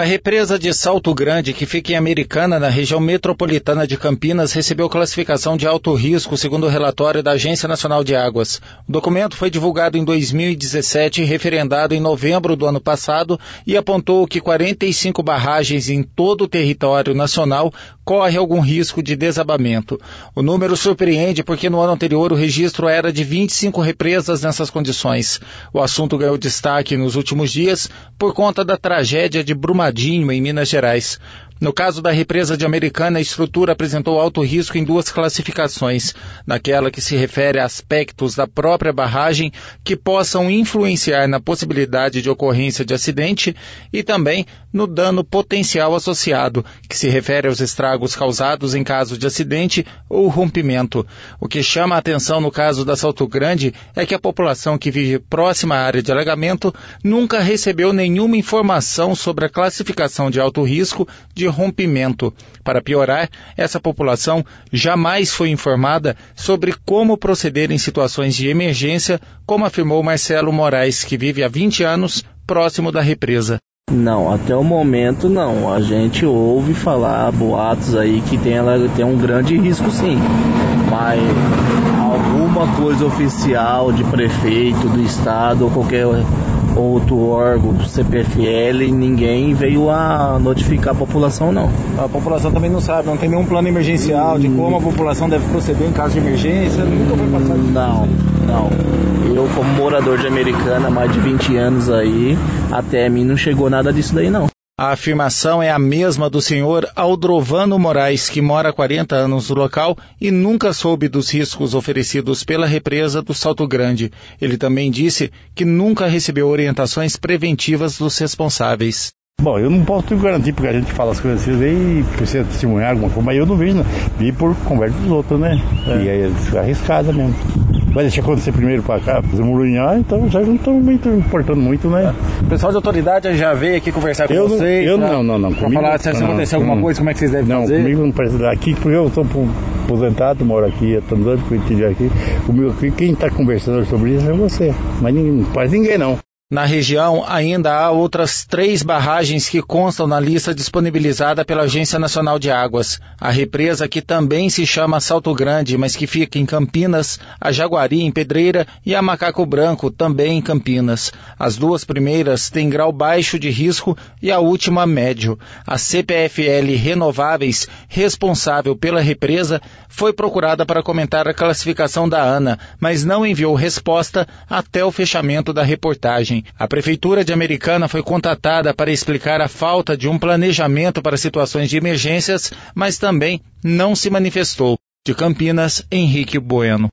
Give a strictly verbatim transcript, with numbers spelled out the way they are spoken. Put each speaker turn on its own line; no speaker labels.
A represa de Salto Grande, que fica em Americana, na região metropolitana de Campinas, recebeu classificação de alto risco, segundo o relatório da Agência Nacional de Águas. O documento foi divulgado em dois mil e dezessete e referendado em novembro do ano passado e apontou que quarenta e cinco barragens em todo o território nacional correm algum risco de desabamento. O número surpreende porque no ano anterior o registro era de vinte e cinco represas nessas condições. O assunto ganhou destaque nos últimos dias por conta da tragédia de Brumadinho, em Minas Gerais. No caso da represa de Americana, a estrutura apresentou alto risco em duas classificações, naquela que se refere a aspectos da própria barragem que possam influenciar na possibilidade de ocorrência de acidente e também no dano potencial associado, que se refere aos estragos causados em caso de acidente ou rompimento. O que chama a atenção no caso da Salto Grande é que a população que vive próxima à área de alagamento nunca recebeu nenhuma informação sobre a classificação de alto risco de rompimento. Para piorar, essa população jamais foi informada sobre como proceder em situações de emergência, como afirmou Marcelo Moraes, que vive há vinte anos próximo da represa.
Não, até o momento não. A gente ouve falar boatos aí que tem, ela tem um grande risco sim, mas alguma coisa oficial de prefeito do estado ou qualquer outro órgão, C P F L, ninguém veio a notificar a população não.
A população também não sabe, não tem nenhum plano emergencial de como a população deve proceder em caso de emergência, nunca foi passado.
Não, não. Eu como morador de Americana há mais de vinte anos aí, até a mim não chegou nada disso daí não.
A afirmação é a mesma do senhor Aldrovano Moraes, que mora há quarenta anos no local e nunca soube dos riscos oferecidos pela represa do Salto Grande. Ele também disse que nunca recebeu orientações preventivas dos responsáveis.
Bom, eu não posso te garantir, porque a gente fala as coisas assim, e precisa testemunhar alguma coisa, mas eu não vejo, não. Vi por conversa dos outros, né? É. E aí é arriscada mesmo. Vai deixar acontecer primeiro para cá, fazer murunhar, então já não estão muito importando muito, né?
É. O pessoal de autoridade já veio aqui conversar com
eu
vocês?
Não, eu
pra,
não, não, não.
Para
comigo,
falar se acontecer alguma coisa, como é que vocês devem
não,
fazer?
Não, comigo não parece aqui, porque eu estou aposentado, moro aqui, há tantos anos que eu estive aqui. Comigo, quem está conversando sobre isso é você, mas ninguém, não faz ninguém não.
Na região, ainda há outras três barragens que constam na lista disponibilizada pela Agência Nacional de Águas. A represa, que também se chama Salto Grande, mas que fica em Campinas, a Jaguari, em Pedreira, e a Macaco Branco, também em Campinas. As duas primeiras têm grau baixo de risco e a última médio. A C P F L Renováveis, responsável pela represa, foi procurada para comentar a classificação da ANA, mas não enviou resposta até o fechamento da reportagem. A Prefeitura de Americana foi contatada para explicar a falta de um planejamento para situações de emergências, mas também não se manifestou. De Campinas, Henrique Bueno.